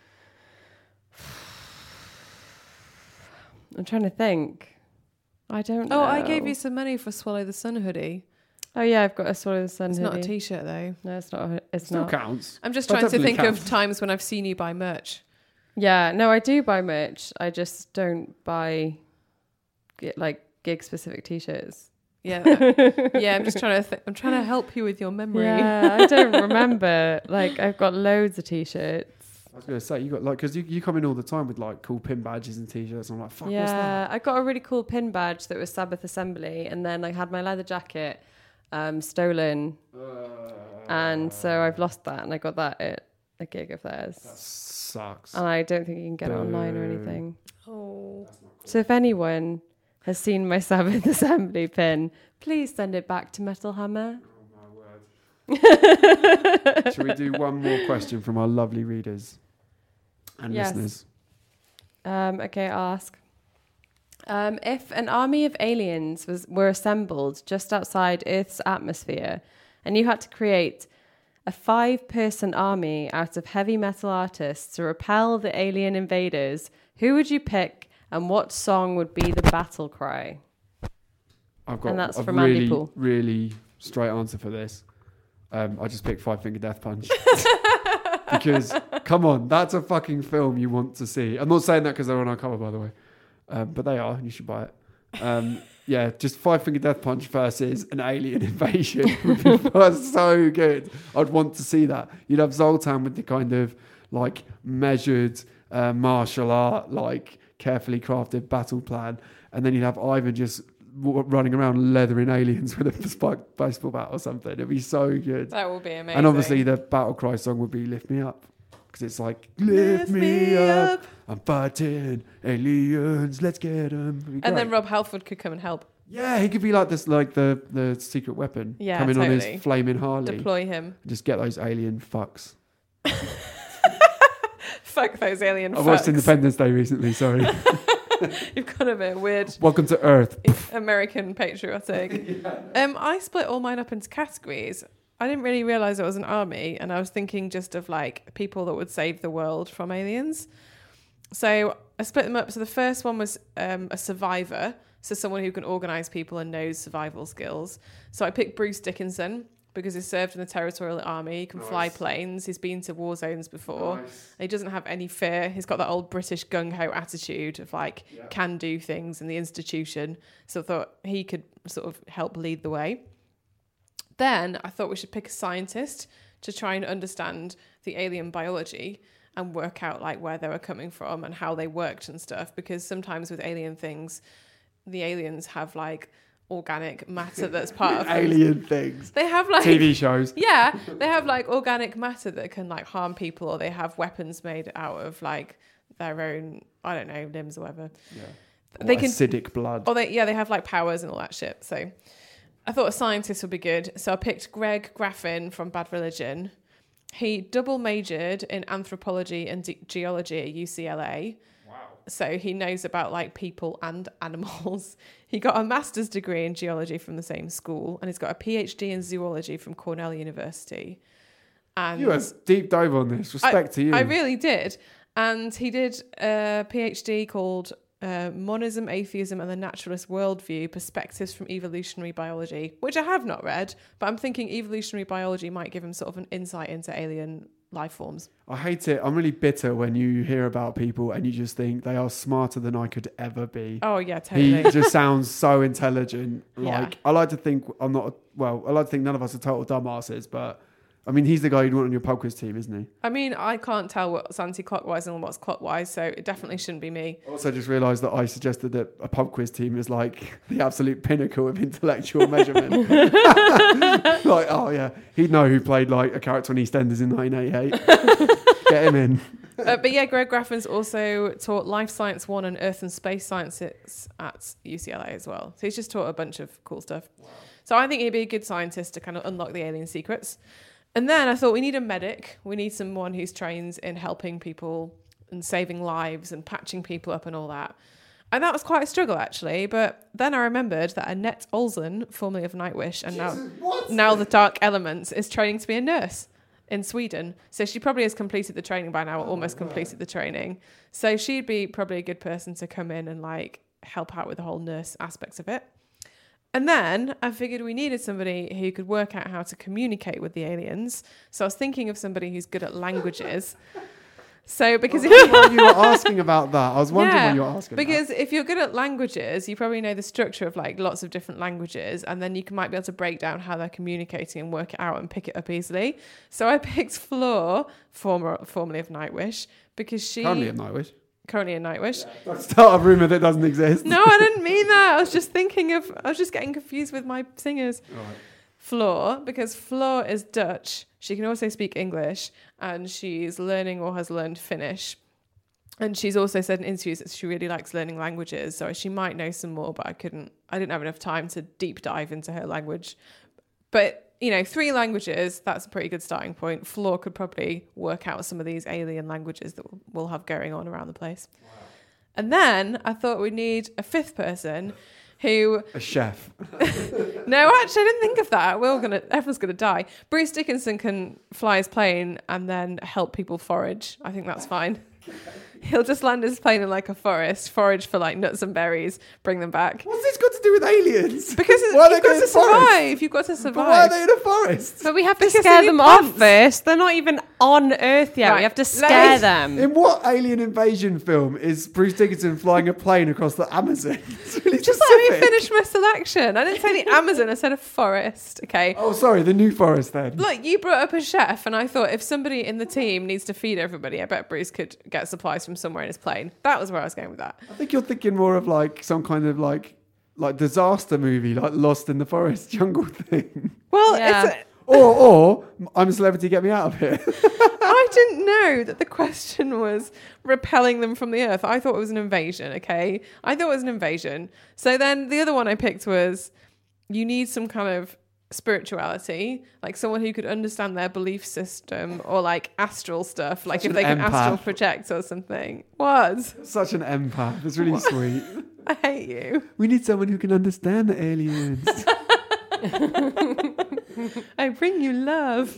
I'm trying to think. I don't know. Oh, I gave you some money for Swallow the Sun hoodie. Oh yeah, I've got a Swallow the Sun It's hoodie. not a T-shirt though. No, it's not. A, it's Still not. counts. I'm just That trying to definitely think of counts. times when I've seen you buy merch. Yeah, no, I do buy merch. I just don't buy get like gig specific T-shirts. Yeah, uh, yeah. I'm just trying to. Th- I'm trying to help you with your memory. Yeah, I don't remember. Like I've got loads of T-shirts. I was going to say, you got like, because you, you come in all the time with like cool pin badges and t-shirts. I'm like, fuck, what's Yeah, that? I got a really cool pin badge that was Sabbath Assembly, and then I had my leather jacket um, stolen, and so I've lost that, and I got that at a gig of theirs, That sucks. and I don't think you can get it online or Boo. anything. Oh, So if anyone has seen my Sabbath Assembly pin, please send it back to Metal Hammer. Oh, my word. Shall we do one more question from our lovely readers and Yes. listeners? Um, okay, I'll ask. Um, if an army of aliens was were assembled just outside Earth's atmosphere, and you had to create a five-person army out of heavy metal artists to repel the alien invaders, who would you pick, and what song would be the battle cry? I've got And that's a from Andy really, Poole. really straight answer for this. Um, I just picked Five Finger Death Punch. Because, come on, that's a fucking film you want to see. I'm not saying that because they're on our cover, by the way. Um, but they are, and you should buy it. Um, yeah, just Five Finger Death Punch versus an alien invasion would be so good. I'd want to see that. You'd have Zoltan with the kind of like measured uh, martial art, like carefully crafted battle plan. And then you'd have Ivan just w- running around leathering aliens with a spiked baseball bat or something. It'd be so good. that will be amazing. And obviously the battle cry song would be Lift Me Up. Because it's like, lift, me up. I'm fighting aliens. Let's get them. And then Rob Halford could come and help yeah, he could be like this, like the, the secret weapon. Yeah, coming on totally. his flaming Harley. deploy him. Just get those alien fucks. Fuck those alien I watched fucks. Independence Day recently, sorry. You've got a bit weird Welcome to Earth. American patriotic. Um, I split all mine up into categories. I didn't really realize it was an army, and I was thinking just of like people that would save the world from aliens. So I split them up. So the first one was um, a survivor, so someone who can organize people and knows survival skills. So I picked Bruce Dickinson because he's served in the territorial army. He can Nice. fly planes. He's been to war zones before. Nice. He doesn't have any fear. He's got that old British gung-ho attitude of like Yeah. can do things in the institution. So I thought he could sort of help lead the way. Then I thought we should pick a scientist to try and understand the alien biology and work out like where they were coming from and how they worked and stuff. Because sometimes with alien things, the aliens have like organic matter that's part of them. Alien things. They have like T V shows. yeah, they have like organic matter that can like harm people, or they have weapons made out of like their own, I don't know, limbs or whatever. Yeah. They Or can, acidic blood. or they yeah, they have like powers and all that shit. So I thought a scientist would be good. So I picked Greg Graffin from Bad Religion. He double majored in anthropology and ge- geology at U C L A. Wow. So he knows about like people and animals. He got a master's degree in geology from the same school, and he's got a PhD in zoology from Cornell University. And You have deep dive on this. Respect to you. I really did. And he did a PhD called uh, Monism, Atheism and the Naturalist Worldview, Perspectives from Evolutionary Biology, which I have not read, but I'm thinking evolutionary biology might give him sort of an insight into alien life forms. I hate it. I'm really bitter when you hear about people and you just think they are smarter than I could ever be. Oh, yeah, He totally. just sounds so intelligent. Yeah. Like I like to think I'm not. Well, I like to think none of us are total dumbasses, but I mean, he's the guy you'd want on your pub quiz team, isn't he? I mean, I can't tell what's anti-clockwise and what's clockwise, so it definitely shouldn't be me. Also, just realised that I suggested that a pub quiz team is like the absolute pinnacle of intellectual measurement. Like, oh yeah, he'd know who played like a character on EastEnders in nineteen eighty-eight. Get him in. Uh, but yeah, Greg Graffin's also taught Life Science one and Earth and Space Sciences at U C L A as well. So he's just taught a bunch of cool stuff. Wow. So I think he'd be a good scientist to kind of unlock the alien secrets. And then I thought we need a medic. We need someone who's trained in helping people and saving lives and patching people up and all that. And that was quite a struggle, actually. But then I remembered that Annette Olsen, formerly of Nightwish, and now, now the Dark Elements, is training to be a nurse in Sweden. So she probably has completed the training by now, or almost completed the training. So she'd be probably a good person to come in and like help out with the whole nurse aspects of it. And then I figured we needed somebody who could work out how to communicate with the aliens. So I was thinking of somebody who's good at languages. So because I was wondering why you were asking about that. I was wondering yeah, why you were asking. because that. if you're good at languages, you probably know the structure of like lots of different languages, and then you can, might be able to break down how they're communicating and work it out and pick it up easily. So I picked Flor, former formerly of Nightwish, because she Currently at Nightwish. currently in Nightwish. Don't start a rumour that doesn't exist. No, I didn't mean that. I was just thinking of. I was just getting confused with my singers. Right. Flor, because Flor is Dutch. She can also speak English, and she's learning or has learned Finnish. And she's also said in interviews that she really likes learning languages, so she might know some more, but I couldn't, I didn't have enough time to deep dive into her language. But, you know, three languages, that's a pretty good starting point. Flor could probably work out some of these alien languages that we'll have going on around the place. Wow. And then I thought we'd need a fifth person who... A chef. No, actually, I didn't think of that. We're all gonna, everyone's going to die. Bruce Dickinson can fly his plane and then help people forage. I think that's fine. He'll just land his plane in like a forest, forage for like nuts and berries, bring them back. What's this got to do with aliens? Because it's, Why are they you've got going to in forest? survive. You've got to survive. But why are they in a forest? But we have to Because scare they them need off plants. first. They're not even on Earth yet. Right. We have to Let scare me- them. In what alien invasion film is Bruce Dickinson flying a plane across the Amazon? It's really Just let me specific. finish my selection. I didn't say the Amazon, I said a forest, okay? Oh, sorry, the New Forest then. Look, you brought up a chef, and I thought if somebody in the team needs to feed everybody, I bet Bruce could get supplies from somewhere in his plane. That was where I was going with that. I think you're thinking more of like some kind of like like disaster movie, like Lost in the Forest jungle thing. Well, Yeah. it's a, Or or I'm a celebrity, get me out of here. I didn't know that the question was repelling them from the earth. I thought it was an invasion, okay? I thought it was an invasion. So then the other one I picked was you need some kind of spirituality, like someone who could understand their belief system or like astral stuff, like Such if an they can empath. astral project or something. What? Such an empath. It's really sweet. I hate you. We need someone who can understand the aliens. I bring you love.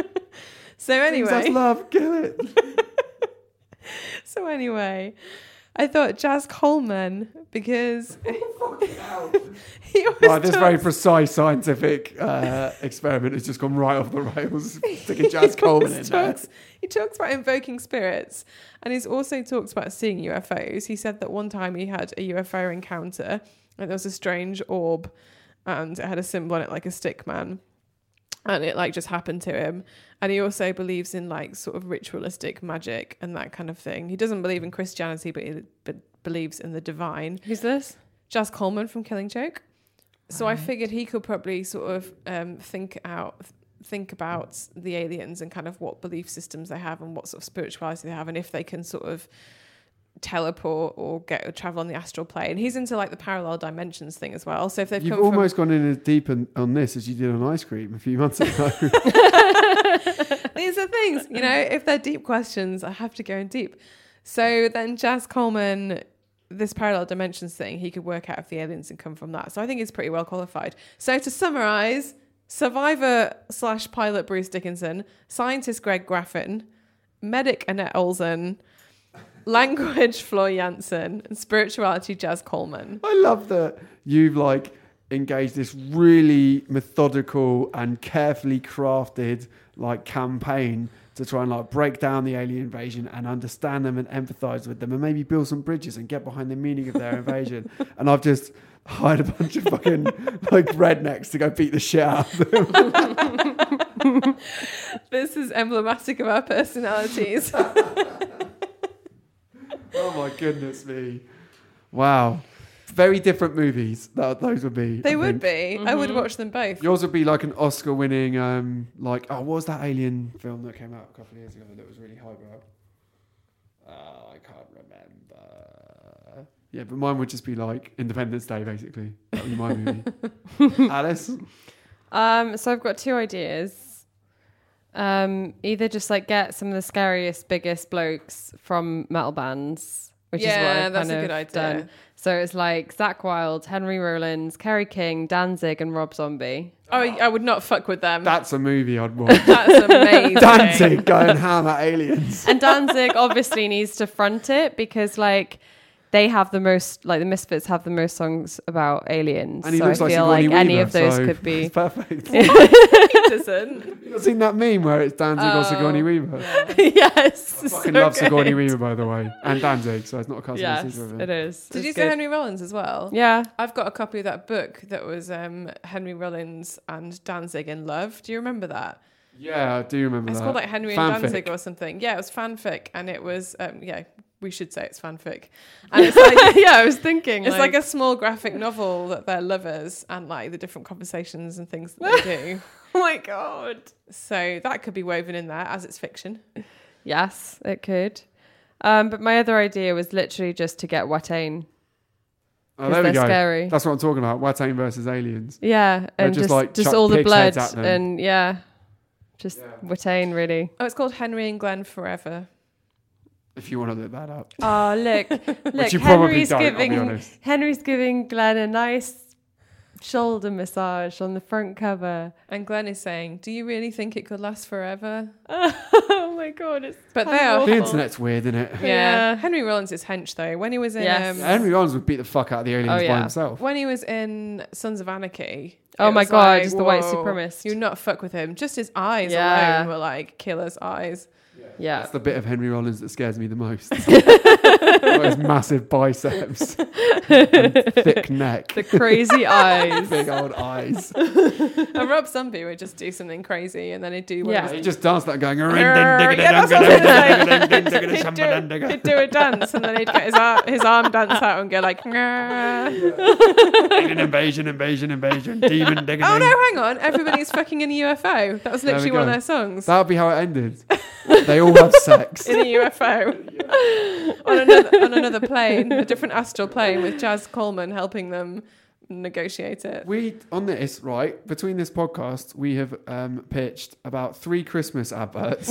So Brings us anyway, love, kill it. so anyway, I thought Jazz Coleman because he always Right, this talks, very precise scientific uh, experiment has just gone right off the rails. Sticking Jazz Coleman in always there. talks, he talks about invoking spirits, and he's also talks about seeing U F Os. He said that one time he had a U F O encounter, and there was a strange orb, and it had a symbol on it like a stick man. And it like just happened to him. And he also believes in like sort of ritualistic magic and that kind of thing. He doesn't believe in Christianity, but he b- believes in the divine. Who's this? Jazz Coleman from Killing Joke. So I figured he could probably sort of um, think out, think about the aliens and kind of what belief systems they have and what sort of spirituality they have, and if they can sort of teleport or get or travel on the astral plane. He's into like the parallel dimensions thing as well. So if they've You've come almost from, gone in as deep on, on this as you did on ice cream a few months ago. these are things, you know, if they're deep questions, I have to go in deep. So then Jazz Coleman, this parallel dimensions thing, he could work out if the aliens had come from that. So I think he's pretty well qualified. So to summarize, survivor slash pilot Bruce Dickinson, scientist Greg Graffin, medic Annette Olsen, language Floor Jansen, and spirituality Jazz Coleman. I love that you've like engaged this really methodical and carefully crafted like campaign to try and like break down the alien invasion and understand them and empathize with them and maybe build some bridges and get behind the meaning of their invasion. And I've just hired a bunch of fucking like rednecks to go beat the shit out of them. This is emblematic of our personalities. Oh my goodness me. Wow. Very different movies, that those would be. They I would think. be. I would watch them both. Yours would be like an Oscar winning, um, like, oh, what was that alien film that came out a couple of years ago that was really highbrow? Uh, I can't remember. Yeah, but mine would just be like Independence Day, basically. That would be my movie. Alice? Um, so I've got two ideas. Um, either just like get some of the scariest, biggest blokes from metal bands, which is what Yeah, I've that's kind a of good idea. done. So it's like Zakk Wylde, Henry Rollins, Kerry King, Danzig, and Rob Zombie. Oh, I would not fuck with them. That's a movie I'd watch. That's amazing. Danzig going ham at aliens. And Danzig obviously needs to front it because like they have the most, like the Misfits have the most songs about aliens. And he so looks I like feel Sigourney like any Weaver, of those so could be. it's perfect. He doesn't. You've not seen that meme where it's Danzig or Oh, Sigourney Weaver? Yes. I fucking love Sigourney Weaver, by the way. And Danzig, so it's not a custom Yes, decision of him. it is. Did It's you say good. Henry Rollins as well? Yeah. I've got a copy of that book that was um, Henry Rollins and Danzig in Love. Do you remember that? Yeah, I do remember It's that. called like Henry Fanfic. and Danzig or something. Yeah, it was fanfic, and it was um, yeah. We should say it's fanfic, and it's like Yeah, I was thinking. it's like, a small graphic novel that they're lovers and like the different conversations and things that they do. Oh my god. So that could be woven in there as it's fiction. Yes, it could. Um, but my other idea was literally just to get Watain. Oh, there we they're go. scary. That's what I'm talking about. Watain versus aliens. Yeah, They're and just, just like, just chuck all the pig's blood heads at them. and yeah, just Yeah. Watain really. Oh, it's called Henry and Glenn Forever. If you want to look that up. Oh look, look, Which you probably Henry's don't, I'll be giving honest. Henry's giving Glenn a nice shoulder massage on the front cover. And Glenn is saying, "Do you really think it could last forever?" Oh my god, it's But kind they of are- The awful. internet's weird, isn't it? Yeah. Yeah. Henry Rollins is hench though. When he was in Yes. um, Henry Rollins would beat the fuck out of the aliens Oh, by yeah. himself. when he was in Sons of Anarchy. Oh it my was God, like, just the white whoa, supremacist. You not fuck with him. Just his eyes Yeah. alone were like killer's eyes. Yeah. That's the bit of Henry Rollins that scares me the most. Like his massive biceps, and thick neck, The crazy eyes. big old eyes. And Rob Zombie would just do something crazy and then he'd do one Yeah. of He his just danced that going. Yeah, that's what I was gonna say. he'd, do, he'd do a dance and then he'd get his arm, his arm dance out and go like Alien invasion, invasion, invasion, demon digging. oh no, hang on, everybody's fucking in a U F O. That was There we literally one of go. their songs. That would be how it ended. They all have sex. In a U F O on another on another plane, a different astral plane with Jazz Coleman helping them negotiate it. We on this right between this podcast, we have um, pitched about three Christmas adverts,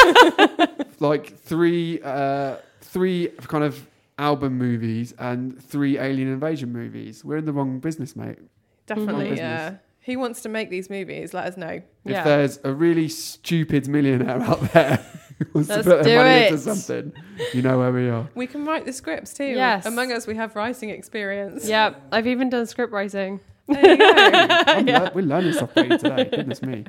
like three, uh, three kind of album movies and three alien invasion movies. We're in the wrong business, mate. Definitely, Business. yeah. Who wants to make these movies? Let us know. If Yeah. there's a really stupid millionaire out there wants Let's to put do their money it. into something, you know where we are. We can write the scripts too. Yes. Among us, we have writing experience. Yeah, I've even done script writing. There you go. I'm lear- we're learning stuff about you today. Goodness me.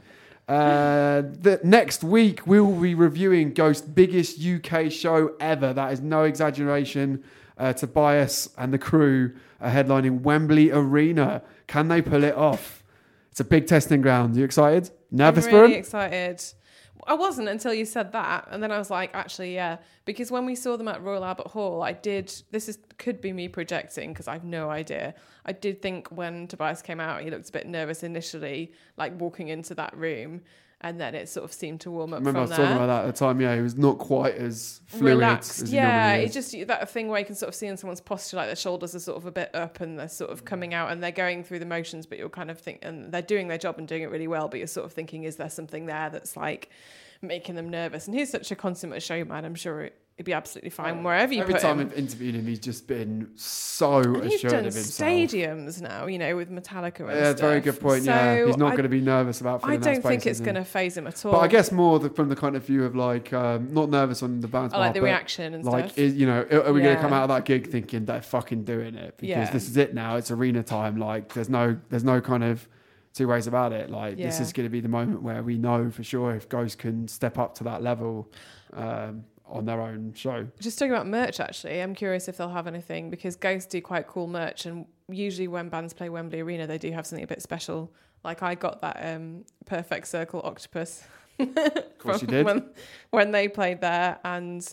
Uh, the next week we will be reviewing Ghost's biggest U K show ever. That is no exaggeration. Uh, Tobias and the crew are headlining Wembley Arena. Can they pull it off? It's a big testing ground. You excited? Nervous I'm for really them? excited. I wasn't until you said that, and then I was like, actually, yeah, because when we saw them at Royal Albert Hall, I did. This is could be me projecting because I've no idea. I did think when Tobias came out, he looked a bit nervous initially, like walking into that room, and then it sort of seemed to warm I up remember I from was there. talking about that at the time. Yeah, he was not quite as fluid Relaxed, as he yeah. normally It's is. just that thing where you can sort of see in someone's posture, like their shoulders are sort of a bit up and they're sort of coming out and they're going through the motions, but you're kind of think, and they're doing their job and doing it really well, but you're sort of thinking, is there something there that's like making them nervous? And he's such a consummate showman. I'm sure it, it'd be absolutely fine wherever you Every put time him. I've interviewed him, he's just been so And he's assured done of himself. stadiums now, you know, with Metallica and Yeah, stuff. very good point. So yeah, he's not I, going to be nervous about filling I that don't space, think it's is he? going to phase him at all. But I guess more the, from the kind of view of like um, not nervous on the band's I like behalf, the but reaction and like stuff. is, you know, are we going to Yeah. come out of that gig thinking they're fucking doing it because Yeah. this is it now? It's arena time. Like there's no there's no kind of two ways about it. Like this Yeah. is going to be the moment where we know for sure if Ghost can step up to that level um, on their own show. Just talking about merch, actually, I'm curious if they'll have anything because Ghost do quite cool merch, and usually when bands play Wembley Arena, they do have something a bit special. Like I got that um, Perfect Circle octopus. Of course you did. When, when they played there, and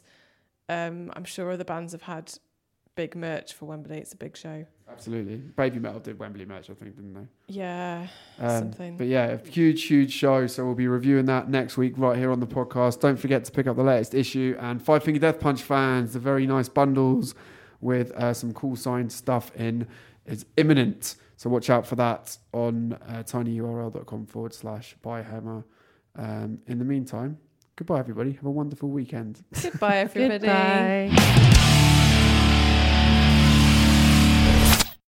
um, I'm sure other bands have had big merch for Wembley. It's a big show. Absolutely. Baby Metal did Wembley merch, I think, didn't they? Yeah, Um, something. But yeah, a huge, huge show. So we'll be reviewing that next week right here on the podcast. Don't forget to pick up the latest issue. And Five Finger Death Punch fans, the very nice bundles with uh, some cool signed stuff in is imminent. So watch out for that on uh, tinyurl.com forward slash buy hammer. Um, in the meantime, goodbye, everybody. Have a wonderful weekend. Goodbye, everybody. Goodbye.